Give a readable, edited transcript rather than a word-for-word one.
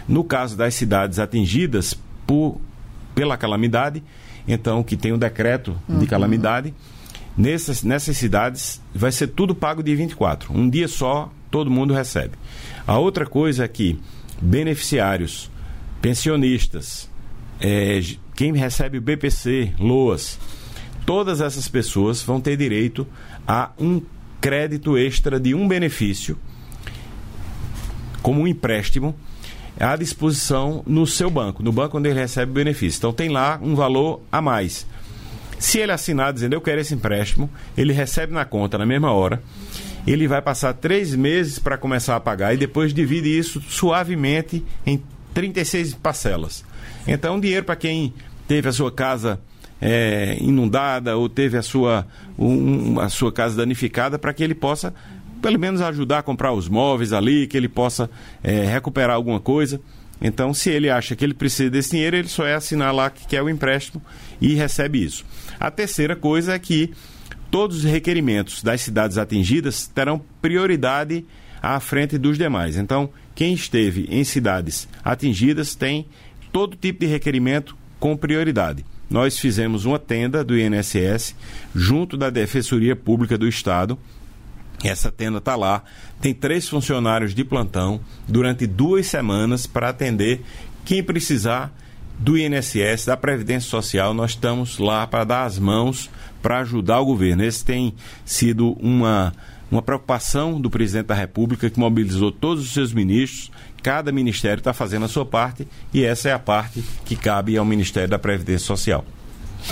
No caso das cidades atingidas pela calamidade, então, que tem um decreto de calamidade, nessas cidades vai ser tudo pago dia 24. Um dia só, todo mundo recebe. A outra coisa é que beneficiários, pensionistas, quem recebe o BPC, LOAS, todas essas pessoas vão ter direito a um crédito extra de um benefício, como um empréstimo, à disposição no seu banco, no banco onde ele recebe o benefício. Então tem lá um valor a mais. Se ele assinar dizendo eu quero esse empréstimo, ele recebe na conta na mesma hora, ele vai passar 3 meses para começar a pagar e depois divide isso suavemente em 36 parcelas. Então dinheiro para quem teve a sua casa inundada ou teve a sua casa danificada, para que ele possa pelo menos ajudar a comprar os móveis ali, que ele possa recuperar alguma coisa. Então, se ele acha que ele precisa desse dinheiro, ele só assinar lá que quer o empréstimo e recebe isso. A terceira coisa é que todos os requerimentos das cidades atingidas terão prioridade à frente dos demais. Então, quem esteve em cidades atingidas tem todo tipo de requerimento com prioridade. Nós fizemos uma tenda do INSS junto da Defensoria Pública do Estado. Essa tenda está lá, tem 3 funcionários de plantão durante 2 semanas para atender quem precisar do INSS, da Previdência Social. Nós estamos lá para dar as mãos, para ajudar o governo. Esse tem sido uma preocupação do presidente da República, que mobilizou todos os seus ministros. Cada ministério está fazendo a sua parte e essa é a parte que cabe ao Ministério da Previdência Social.